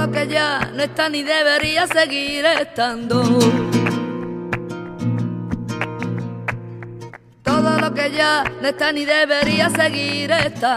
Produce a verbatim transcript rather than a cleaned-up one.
lo que ya no está ni debería seguir estando. Todo lo que ya no está ni debería seguir estando.